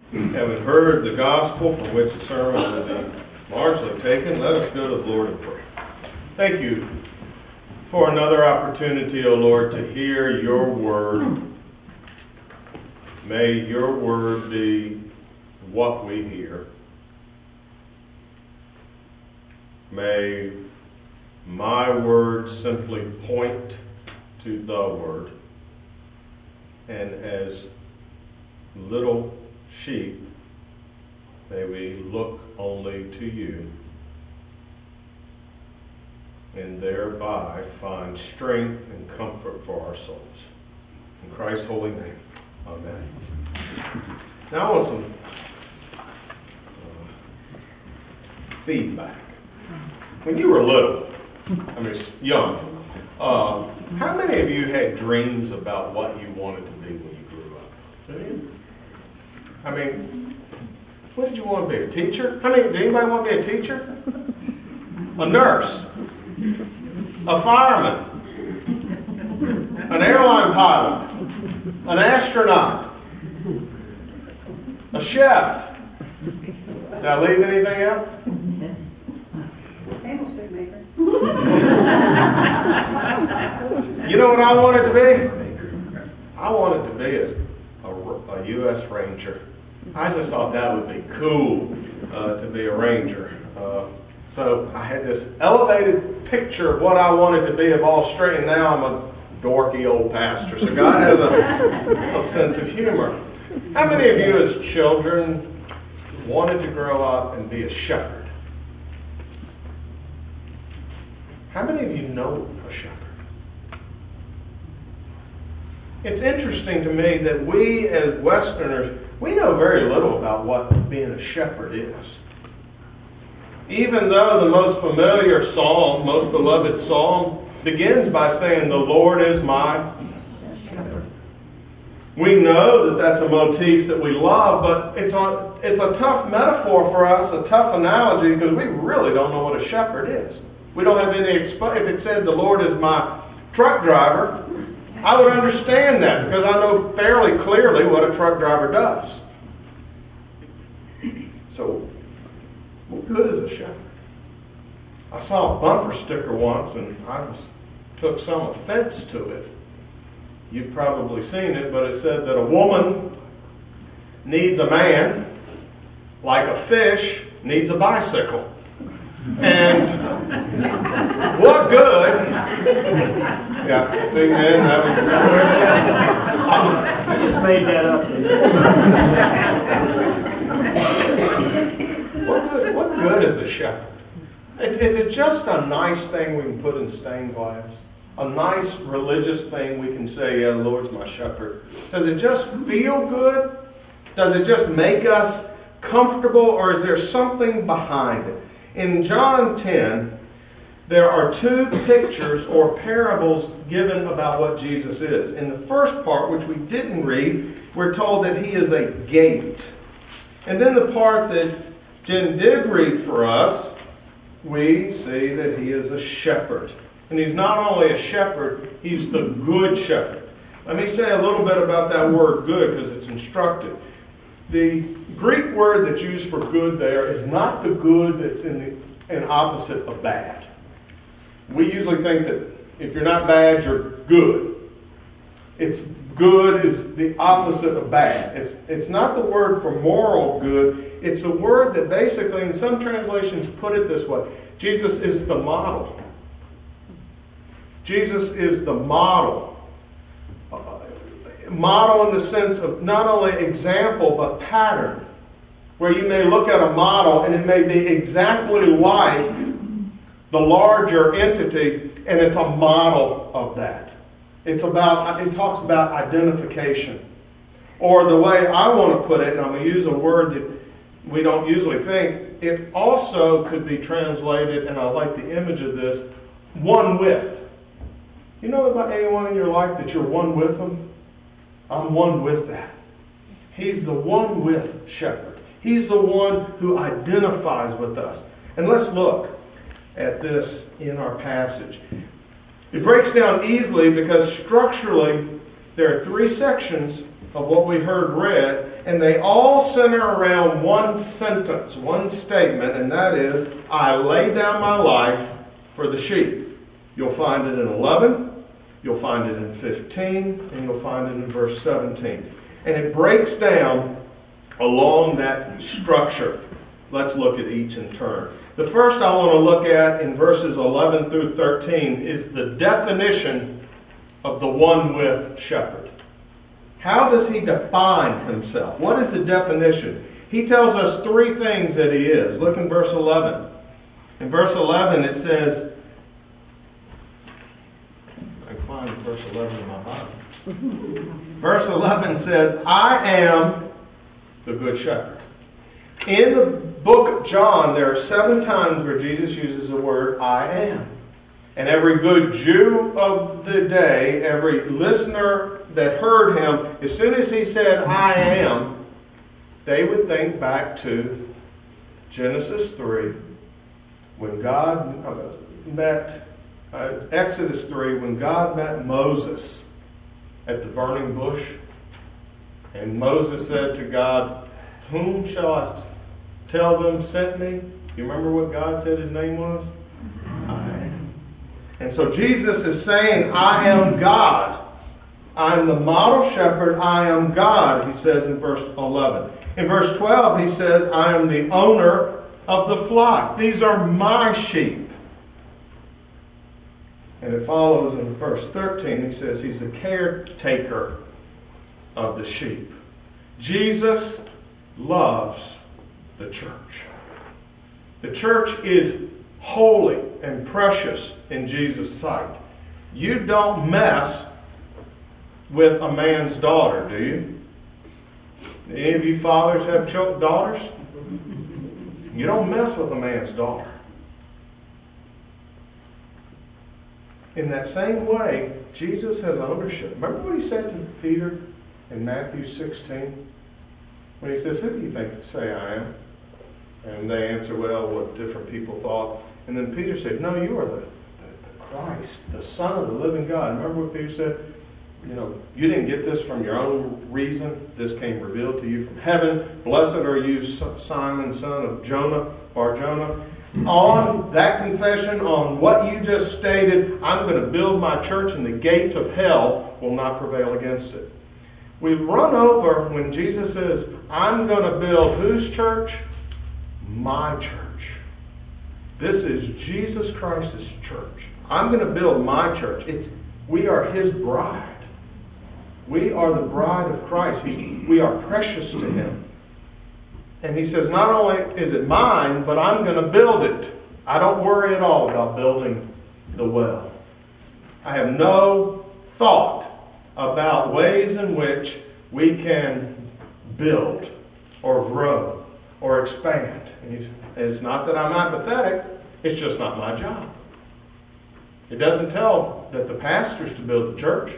Having heard the gospel from which the sermon will be largely taken, let us go to the Lord in prayer. Thank you for another opportunity, O Lord, to hear your word. May your word be what we hear. May my words simply point to the word. And as little sheep, may we look only to you, and thereby find strength and comfort for our souls. In Christ's holy name, amen. Now I want some feedback. When you were little, young, how many of you had dreams about what you wanted to be when you grew up? What did you want to be? A teacher? Did anybody want to be a teacher? A nurse? A fireman? An airline pilot? An astronaut? A chef? Did I leave anything out? You know what I wanted to be? I wanted to be a U.S. Ranger. I just thought that would be cool to be a Ranger. So I had this elevated picture of what I wanted to be of all straight, and now I'm a dorky old pastor. So God has a sense of humor. How many of you as children wanted to grow up and be a shepherd? How many of you know a shepherd? It's interesting to me that we as Westerners, we know very little about what being a shepherd is. Even though the most familiar psalm, most beloved psalm, begins by saying, "The Lord is my shepherd." We know that that's a motif that we love, but it's a tough metaphor for us, a tough analogy, because we really don't know what a shepherd is. We don't have any if it said the Lord is my truck driver, I would understand that because I know fairly clearly what a truck driver does. So, what good is a shepherd? I saw a bumper sticker once and I took some offense to it. You've probably seen it, but it said that a woman needs a man like a fish needs a bicycle. And what good? Yeah, big man, that was. I just made that up. What good is a shepherd? Is it just a nice thing we can put in stained glass? A nice religious thing we can say, "Yeah, the Lord's my shepherd." Does it just feel good? Does it just make us comfortable, or is there something behind it? In John 10, there are two pictures or parables given about what Jesus is. In the first part, which we didn't read, we're told that he is a gate. And then the part that Jen did read for us, we see that he is a shepherd. And he's not only a shepherd, he's the good shepherd. Let me say a little bit about that word good because it's instructive. The Greek word that's used for good there is not the good that's in opposite of bad. We usually think that if you're not bad, you're good. It's good is the opposite of bad. It's not the word for moral good. It's a word that basically, in some translations, put it this way. Jesus is the model. Jesus is the model. Model in the sense of not only example, but pattern. Where you may look at a model and it may be exactly like the larger entity, and it's a model of that. It talks about identification. Or the way I want to put it, and I'm going to use a word that we don't usually think, it also could be translated, and I like the image of this, one with. You know about anyone in your life that you're one with them? I'm one with that. He's the one with shepherd. He's the one who identifies with us. And let's look at this in our passage. It breaks down easily because structurally there are three sections of what we heard read, and they all center around one sentence, one statement, and that is, I lay down my life for the sheep. You'll find it in 11, you'll find it in 15, and you'll find it in verse 17. And it breaks down along that structure. Let's look at each in turn. The first I want to look at in verses 11 through 13 is the definition of the one with shepherd. How does he define himself? What is the definition? He tells us three things that he is. Look in verse 11. In verse 11 it says, I can find verse 11 in my Bible. Verse 11 says, I am the good shepherd. In the book of John, there are 7 times where Jesus uses the word I am. And every good Jew of the day, every listener that heard him, as soon as he said, I am, they would think back to Genesis 3, when God met, Exodus 3, when God met Moses at the burning bush. And Moses said to God, whom shall I tell them sent me? You remember what God said his name was? I am. And so Jesus is saying, I am God. I am the model shepherd. I am God, he says in verse 11. In verse 12, he says, I am the owner of the flock. These are my sheep. And it follows in verse 13, he says, he's the caretaker of the sheep. Jesus loves the church. The church is holy and precious in Jesus' sight. You don't mess with a man's daughter, do you? Any of you fathers have daughters? You don't mess with a man's daughter. In that same way, Jesus has ownership. Remember what he said to Peter in Matthew 16? When he says, who do you think say I am? And they answer, well, what different people thought. And then Peter said, no, you are the Christ, the Son of the living God. Remember what Peter said? You didn't get this from your own reason. This came revealed to you from heaven. Blessed are you, Simon, son of Jonah, Bar-Jonah. On that confession, on what you just stated, I'm going to build my church and the gates of hell will not prevail against it. We've run over when Jesus says, I'm going to build whose church? My church. This is Jesus Christ's church. I'm going to build my church. We are his bride. We are the bride of Christ. We are precious to him. And he says, not only is it mine, but I'm going to build it. I don't worry at all about building the well. I have no thought about ways in which we can build or grow or expand. And it's not that I'm apathetic, it's just not my job. It doesn't tell that the pastor's to build the church.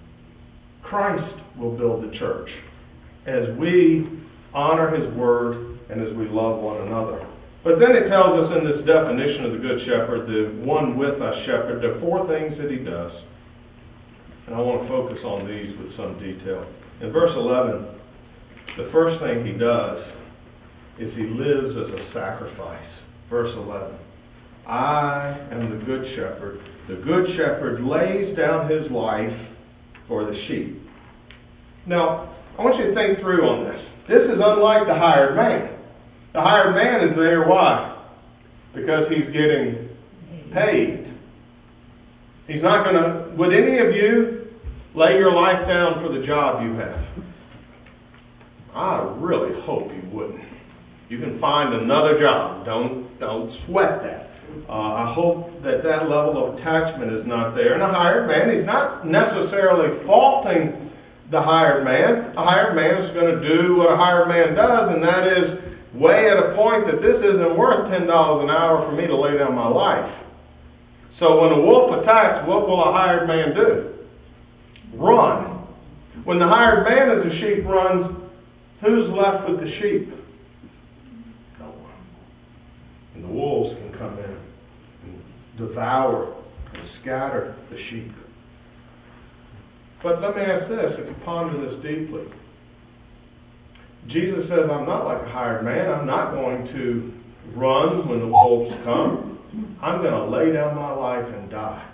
Christ will build the church as we honor his word and as we love one another. But then it tells us in this definition of the good shepherd, the one with us shepherd, there are 4 things that he does. And I want to focus on these with some detail. In verse 11, the first thing he does is he lives as a sacrifice. Verse 11. I am the good shepherd. The good shepherd lays down his life for the sheep. Now, I want you to think through on this. This is unlike the hired man. The hired man is there, why? Because he's getting paid. He's not going to... Would any of you lay your life down for the job you have? I really hope you wouldn't. You can find another job. Don't sweat that. I hope that level of attachment is not there. And a hired man, he's not necessarily faulting the hired man. A hired man is going to do what a hired man does, and that is weigh at a point that this isn't worth $10 an hour for me to lay down my life. So when a wolf attacks, what will a hired man do? Run. When the hired man as a sheep runs, who's left with the sheep? No one. And the wolves can come in and devour and scatter the sheep. But let me ask this, if you ponder this deeply. Jesus says, I'm not like a hired man. I'm not going to run when the wolves come. I'm going to lay down my life and die.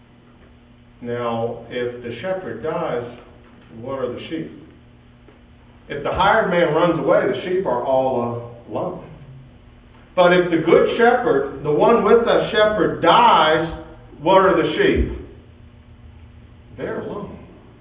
Now, if the shepherd dies, what are the sheep? If the hired man runs away, the sheep are all alone. But if the good shepherd, the one with the shepherd, dies, what are the sheep? They're alone.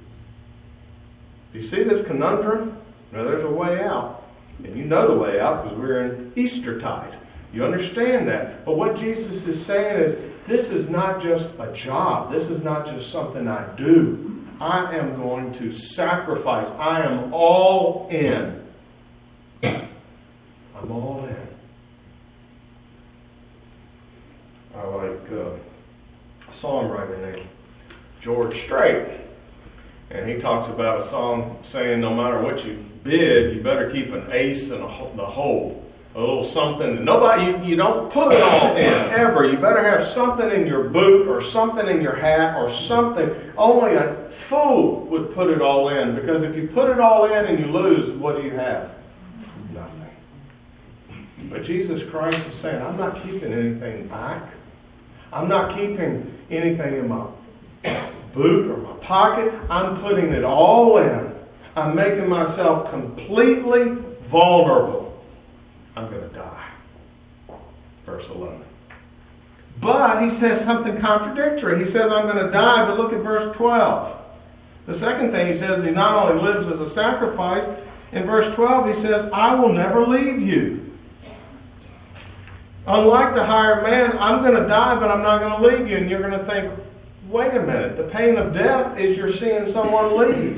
Do you see this conundrum? Now, there's a way out. And you know the way out because we're in Eastertide. You understand that. But what Jesus is saying is, this is not just a job. This is not just something I do. I am going to sacrifice. I am all in. I'm all in. I like a songwriter named George Strait. And he talks about a song saying no matter what you bid, you better keep an ace in the hole. A little something. You don't put it all in, ever. You better have something in your boot or something in your hat or something. Only a fool would put it all in. Because if you put it all in and you lose, what do you have? Nothing. But Jesus Christ is saying, I'm not keeping anything back. I'm not keeping anything in my boot or my pocket. I'm putting it all in. I'm making myself completely vulnerable. I'm going to die. Verse 11. But he says something contradictory. He says, I'm going to die, but look at verse 12. The second thing he says, he not only lives as a sacrifice, in verse 12 he says, I will never leave you. Unlike the hired man, I'm going to die, but I'm not going to leave you. And you're going to think, wait a minute, the pain of death is you're seeing someone leave.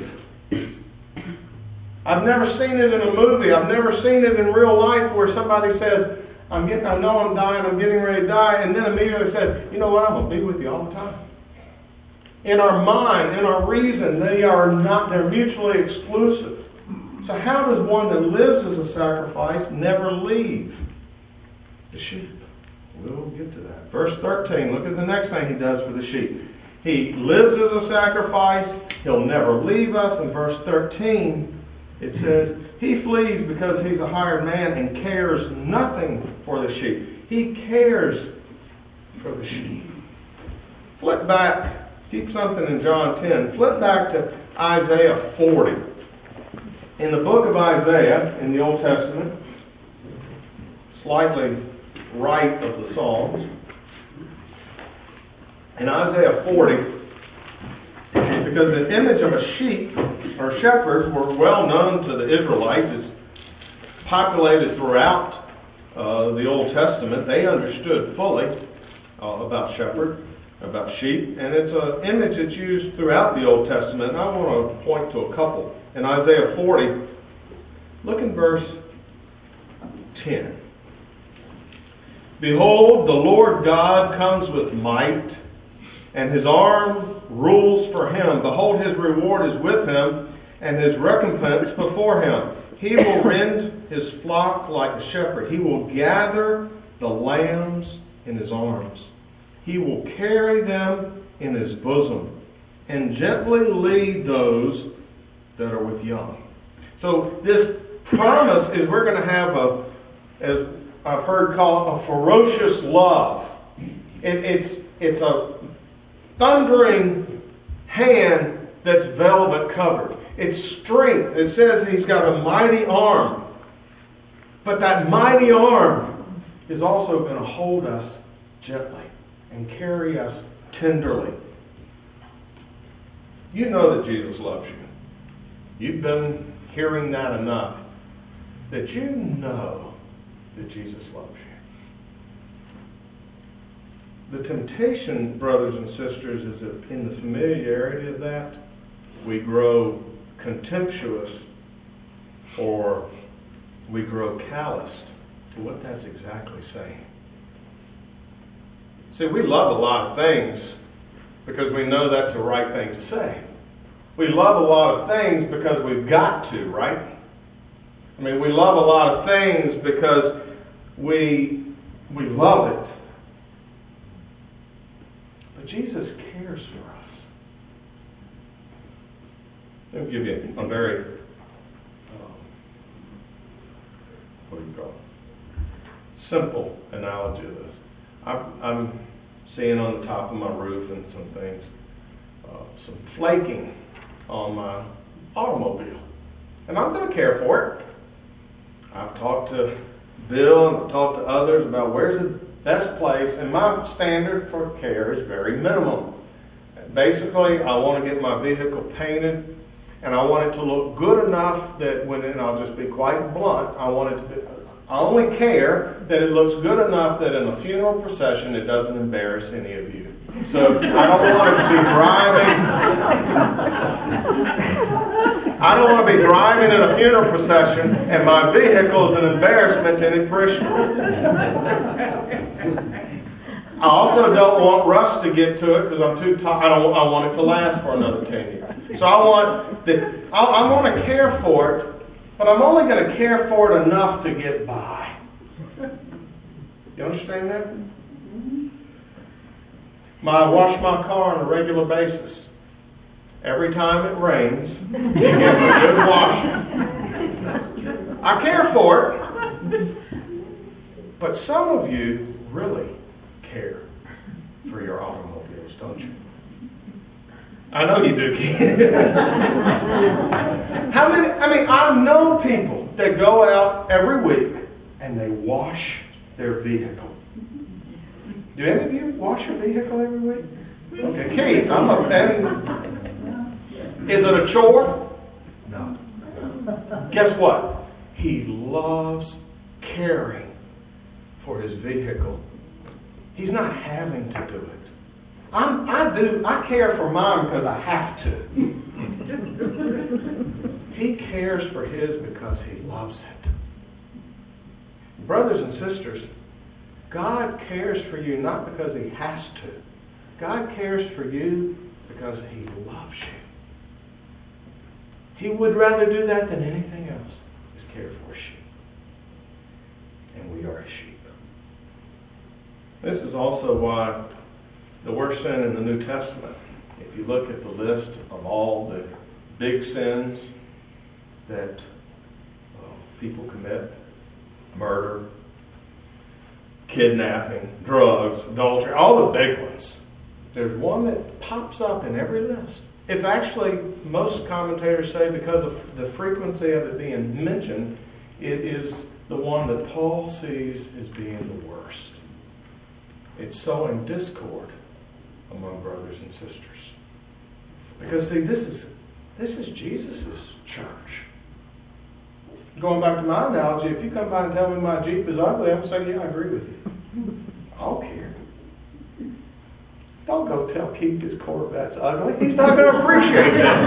I've never seen it in a movie. I've never seen it in real life where somebody says, I know I'm dying, I'm getting ready to die, and then immediately says, you know what, I'm going to be with you all the time. In our mind, in our reason, they're mutually exclusive. So how does one that lives as a sacrifice never leave the sheep? We'll get to that. Verse 13, look at the next thing he does for the sheep. He lives as a sacrifice. He'll never leave us. In verse 13, it says, he flees because he's a hired man and cares nothing for the sheep. He cares for the sheep. Flip back. Keep something in John 10. Flip back to Isaiah 40. In the book of Isaiah, in the Old Testament, slightly right of the Psalms, in Isaiah 40, because the image of a sheep or shepherds were well known to the Israelites. It's populated throughout the Old Testament. They understood fully about sheep, and it's an image that's used throughout the Old Testament. And I want to point to a couple. In Isaiah 40, look in verse 10. Behold, the Lord God comes with might, and his arm rules for him. Behold, his reward is with him, and his recompense before him. He will rend his flock like a shepherd. He will gather the lambs in his arms. He will carry them in his bosom, and gently lead those that are with young. So this promise is we're going to have as I've heard called, a ferocious love. It's a thundering hand that's velvet covered. It's strength. It says he's got a mighty arm. But that mighty arm is also going to hold us gently and carry us tenderly. You know that Jesus loves you. You've been hearing that enough that you know that Jesus loves you. The temptation, brothers and sisters, is that in the familiarity of that, we grow contemptuous or we grow calloused to what that's exactly saying. See, we love a lot of things because we know that's the right thing to say. We love a lot of things because we've got to, right? I mean, we love a lot of things because we love it. But Jesus cares for us. Let me give you a very what do you call it? Simple analogy of this. I'm seeing on the top of my roof and some things, some flaking on my automobile. And I'm going to care for it. I've talked to Bill and I've talked to others about where's the best place, and my standard for care is very minimum. Basically, I want to get my vehicle painted, and I want it to look good enough that and I'll just be quite blunt, I only care that it looks good enough that in a funeral procession it doesn't embarrass any of you. So I don't want it to be driving. I don't want to be driving in a funeral procession and my vehicle is an embarrassment to any parishioner. I also don't want rust to get to it because I'm too tired. I want it to last for another 10 years. So I want to care for it, but I'm only going to care for it enough to get by. You understand that? I wash my car on a regular basis. Every time it rains, it gets a good washing. I care for it, but some of you really care for your automobiles, don't you? I know you do, Keith. I know people that go out every week and they wash their vehicle. Do any of you wash your vehicle every week? Okay, Keith, I'm a fan. Is it a chore? No. Guess what? He loves caring for his vehicle. He's not having to do it. I care for mine because I have to. He cares for his because he loves it. Brothers and sisters, God cares for you not because he has to. God cares for you because he loves you. He would rather do that than anything else, is care for sheep. And we are sheep. This is also why the worst sin in the New Testament, if you look at the list of all the big sins that people commit, murder, kidnapping, drugs, adultery, all the big ones, there's one that pops up in every list. It's actually, most commentators say, because of the frequency of it being mentioned, it is the one that Paul sees as being the worst. It's sowing discord among brothers and sisters. Because see, this is Jesus' church. Going back to my analogy, if you come by and tell me my Jeep is ugly, I'm going to say, yeah, I agree with you. I don't care. Don't go tell Keith his Corvette's ugly. He's not going to appreciate that.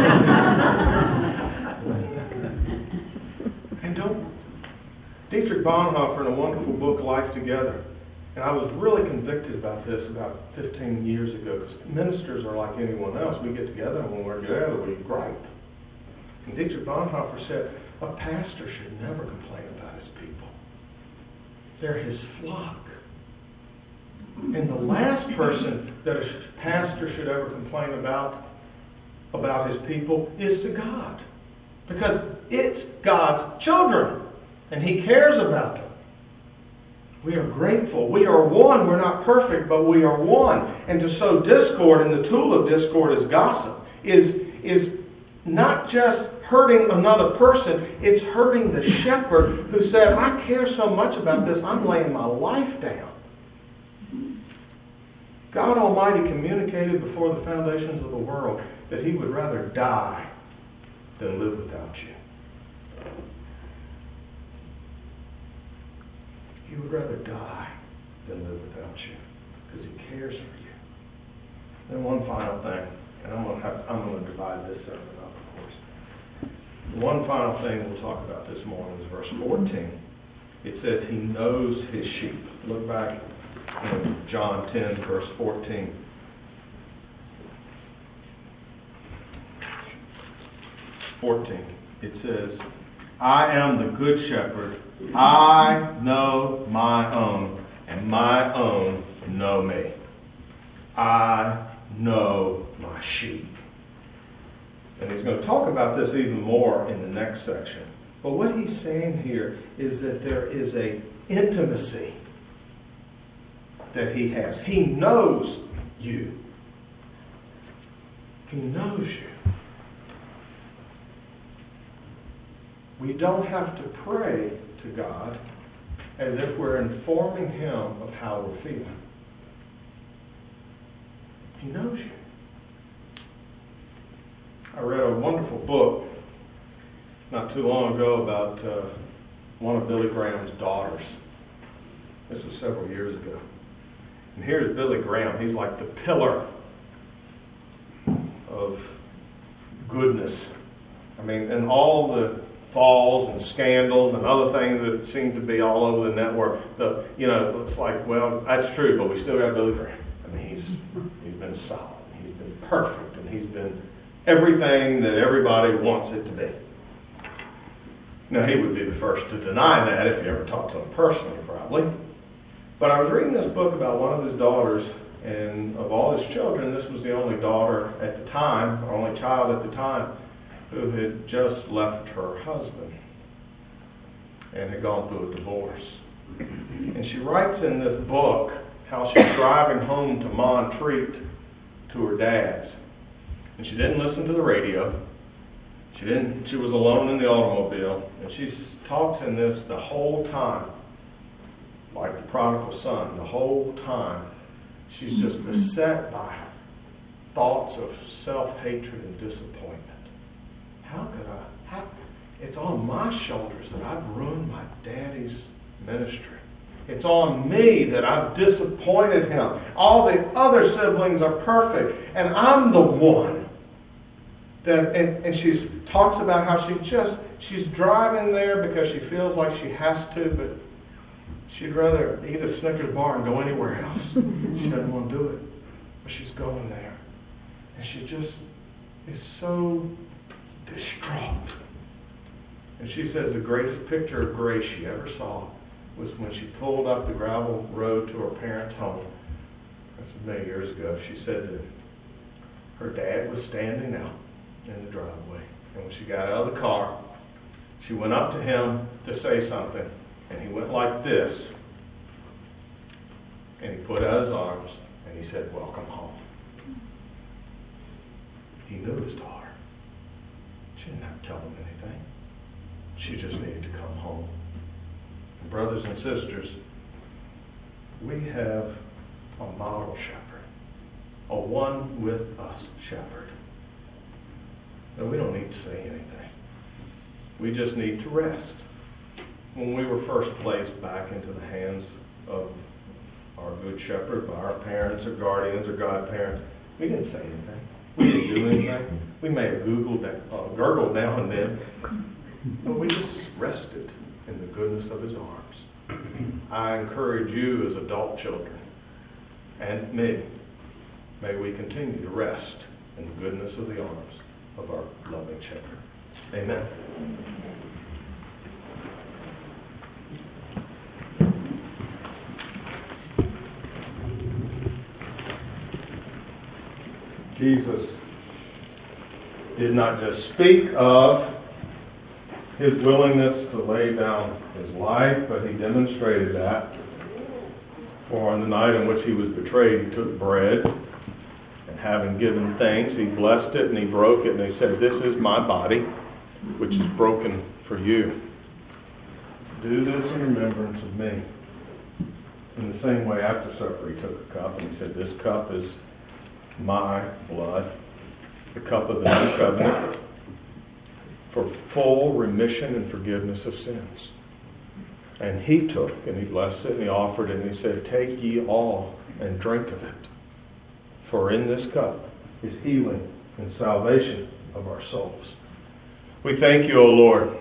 And Dietrich Bonhoeffer, in a wonderful book, Life Together, and I was really convicted about this about 15 years ago, because ministers are like anyone else. We get together, and when we're together, we gripe. And Dietrich Bonhoeffer said, a pastor should never complain about his people. They're his flock. And the last person that a pastor should ever complain about his people is to God. Because it's God's children. And he cares about them. We are grateful. We are one. We're not perfect, but we are one. And to sow discord, and the tool of discord is gossip, is not just hurting another person, it's hurting the shepherd who said, I care so much about this, I'm laying my life down. God Almighty communicated before the foundations of the world that he would rather die than live without you. He would rather die than live without you because he cares for you. Then one final thing, and I'm going to divide this sermon up, of course. One final thing we'll talk about this morning is verse 14. It says he knows his sheep. Look back in John 10, verse 14. It says, I am the good shepherd. I know my own, and my own know me. I know my sheep. And he's going to talk about this even more in the next section. But what he's saying here is that there is a intimacy that he has. He knows you. He knows you. We don't have to pray to God as if we're informing Him of how we're feeling. He knows you. I read a wonderful book not too long ago about one of Billy Graham's daughters. This was several years ago. And here's Billy Graham. He's like the pillar of goodness. I mean, and all the falls and scandals and other things that seem to be all over the network. It's like, well, that's true, but we still got Billy Graham. I mean, he's been solid. He's been perfect, and he's been everything that everybody wants it to be. Now, he would be the first to deny that if you ever talked to him personally, probably. But I was reading this book about one of his daughters, and of all his children, this was the only daughter at the time, or only child at the time, who had just left her husband and had gone through a divorce. And she writes in this book how she's driving home to Montreat to her dad's. And she didn't listen to the radio. She was alone in the automobile. And she talks in this the whole time, like the prodigal son, the whole time. She's just beset by thoughts of self-hatred and disappointment. It's on my shoulders that I've ruined my daddy's ministry. It's on me that I've disappointed him. All the other siblings are perfect, and I'm the one. And she talks about how she's driving there because she feels like she has to, but she'd rather eat a Snickers bar and go anywhere else. She doesn't want to do it, but she's going there. And she just is so distraught. And she says the greatest picture of grace she ever saw was when she pulled up the gravel road to her parents' home. That's many years ago. She said that her dad was standing out in the driveway. And when she got out of the car, she went up to him to say something. And he went like this. And he put out his arms and he said, "Welcome home." He knew his daughter. She didn't have to tell him anything. She just needed to come home. And brothers and sisters, we have a model shepherd, a one with us shepherd. And we don't need to say anything. We just need to rest. When we were first placed back into the hands of our good shepherd by our parents or guardians or godparents, we didn't say anything. We didn't do anything. We may have gurgled now and then, but we just rested in the goodness of His arms. I encourage you as adult children, and me, may we continue to rest in the goodness of the arms of our loving shepherd. Amen. Jesus did not just speak of His willingness to lay down His life, but He demonstrated that. For on the night in which He was betrayed, He took bread, and having given thanks, He blessed it, and He broke it, and He said, "This is my body, which is broken for you. Do this in remembrance of me." In the same way, after supper, He took a cup, and He said, "This cup is my blood, the cup of the new covenant, for full remission and forgiveness of sins." And He took, and He blessed it, and He offered it, and He said, "Take ye all and drink of it. For in this cup is healing and salvation of our souls." We thank you, O Lord,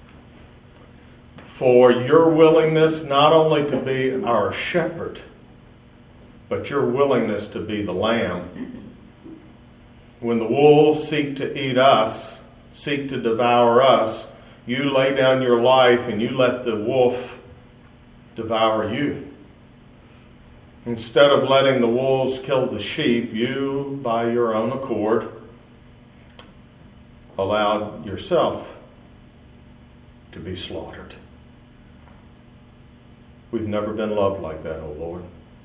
for your willingness not only to be our shepherd, but your willingness to be the lamb. When the wolves seek to eat us, seek to devour us, you lay down your life and you let the wolf devour you. Instead of letting the wolves kill the sheep, you, by your own accord, allowed yourself to be slaughtered. We've never been loved like that, O Lord.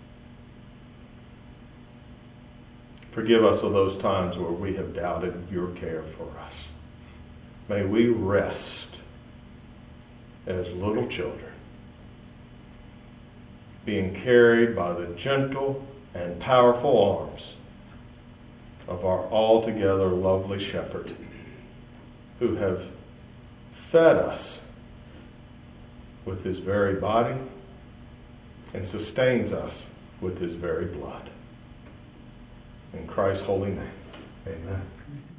Forgive us of those times where we have doubted your care for us. May we rest as little children, being carried by the gentle and powerful arms of our altogether lovely shepherd, who have fed us with his very body and sustains us with his very blood. In Christ's holy name, amen.